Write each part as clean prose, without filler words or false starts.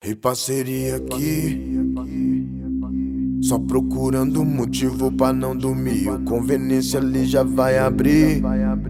E parceria aqui, só procurando motivo pra não dormir. O conveniência ali já vai abrir,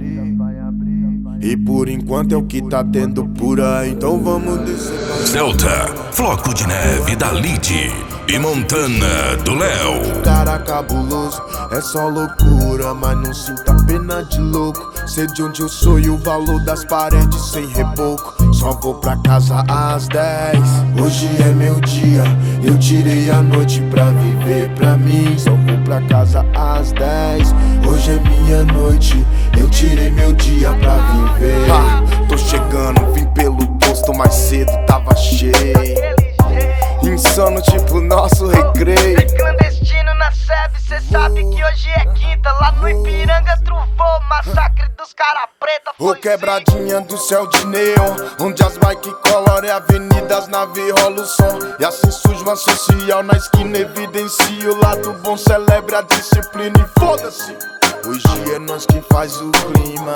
e por enquanto é o que tá tendo por aí. Então vamos descer. Zelta, Floco de Neve da Lid e Montana do Léo. Cara cabuloso, é só loucura, mas não sinta pena de louco. Sei de onde eu sou e o valor das paredes sem reboco. Só vou pra casa às 10. Hoje é meu dia, eu tirei a noite pra viver pra mim. Só vou pra casa às 10. Hoje é minha noite, eu tirei meu dia pra viver. Tô chegando, vim pelo posto mais cedo, tava cheio. Insano tipo nosso recreio. É clandestino na SEB, cê sabe que hoje é quinta. Lá no Ipiranga truvou, massacre dos cara preta. Ô quebradinha do céu de neon, onde as bike colorem avenidas, nave rola o som. E assim surge uma social na esquina, evidencia o lado bom, celebre a disciplina e foda-se. Hoje é nós que faz o clima.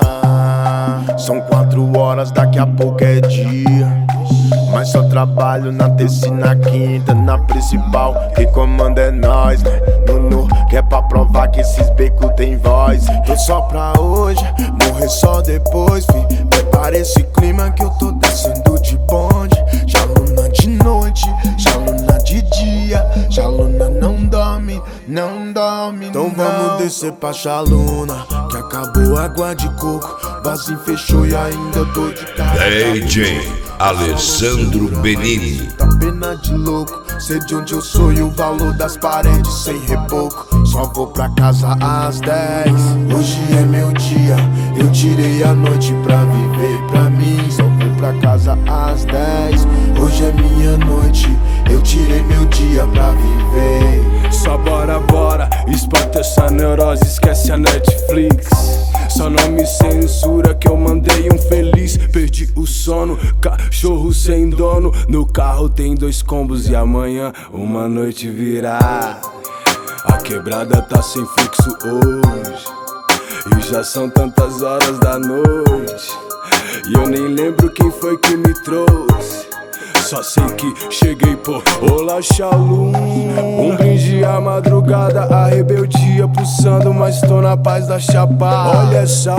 São 4 horas, daqui a pouco é dia. Mas só trabalho na terça e na quinta. Na principal, quem comanda é nós, né? Nuno, que é pra provar que esses becos tem voz. Tô só pra hoje, morrer só depois, fi. Prepara esse clima que eu tô descendo de bonde. Já luna de noite, já luna de dia. Já luna não dorme, não dorme. Então vamos descer pra Chaluna, que acabou a água de coco. Vazinho fechou e ainda eu tô de cara. DJ Alessandro Benini. Tá pena de louco, sei de onde eu sou e o valor das paredes sem reboco. Só vou pra casa às 10. Hoje é meu dia, eu tirei a noite pra viver pra mim. Só vou pra casa às 10. Hoje é minha noite, eu tirei meu dia pra viver. Só bora, espanta essa neurose, esquece a Netflix. Só não me censura que eu mandei um feliz. Perdi o sono, cachorro sem dono. No carro tem 2 combos e amanhã uma noite virá. A quebrada tá sem fluxo hoje, e já são tantas horas da noite, e eu nem lembro quem foi que me trouxe. Só sei que cheguei por Olá Shalom. Um brinde à madrugada, a rebeldia pulsando, mas tô na paz da chapa. Olha essa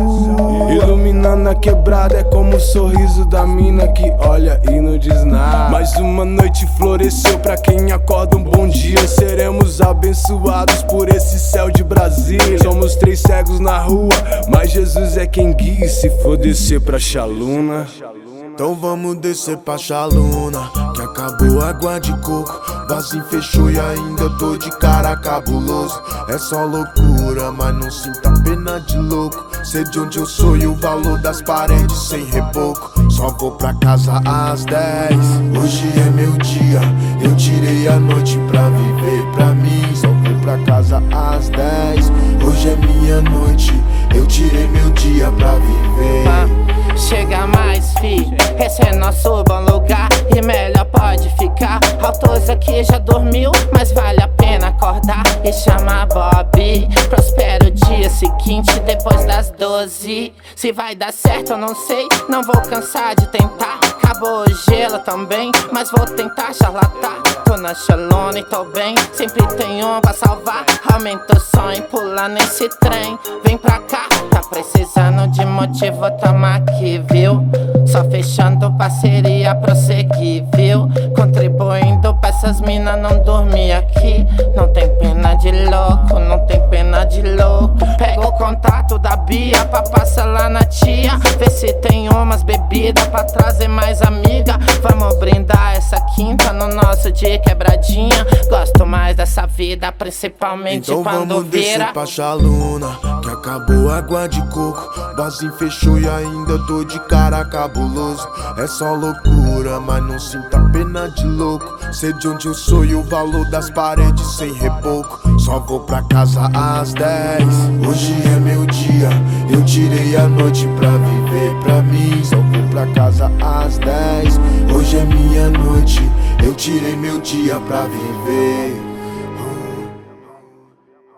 luz iluminando a quebrada, é como o sorriso da mina que olha e não diz nada. Mais uma noite floresceu pra quem acorda um bom dia. Seremos abençoados por esse céu de Brasília. Somos 3 cegos na rua, mas Jesus é quem guia. Se for descer pra Chaluna, então vamos descer pra Chaluna, que acabou a água de coco. Vazinho fechou e ainda eu tô de cara cabuloso. É só loucura, mas não sinta pena de louco. Sei de onde eu sou e o valor das paredes sem reboco. Só vou pra casa às 10. Hoje é meu dia, eu tirei a noite pra viver pra mim. Só vou pra casa às 10. Hoje é minha noite, eu tirei meu dia pra viver. Chega mais, fi, esse é nosso bom lugar e melhor pode ficar. Autores aqui já dormiu, mas vale a pena acordar e chamar Bob. Prospera o dia seguinte, depois das 12. Se vai dar certo eu não sei, não vou cansar de tentar. Acabou o gelo também, mas vou tentar charlatar. Tô na Chaluna e tô bem, sempre tem um pra salvar. Aumenta o som e pula nesse trem. Vem pra cá, tá precisando de motivo, tamo aqui, viu? Só fechando parceria, prosseguir, viu? Contribuindo pra essas minas não dormir aqui. Não tem pena de louco, não tem pena de louco. Pega o contato da Bia pra passar lá na tia. Vê se tem umas bebidas pra trazer mais amiga. Vamos brindar essa quinta no nosso dia quebradinha. Gosto mais dessa vida, principalmente então quando vamos vira. descer pra Chaluna, que acabou a água de coco. Vazinho fechou e ainda tô de cara cabuloso. É só loucura, mas não sinta pena de louco. Sei de onde eu sou e o valor das paredes sem reboco. Só vou pra casa às 10. Hoje é meu dia, eu tirei a noite pra viver pra mim. Só vou pra casa às 10. Hoje é minha noite, eu tirei meu dia pra viver.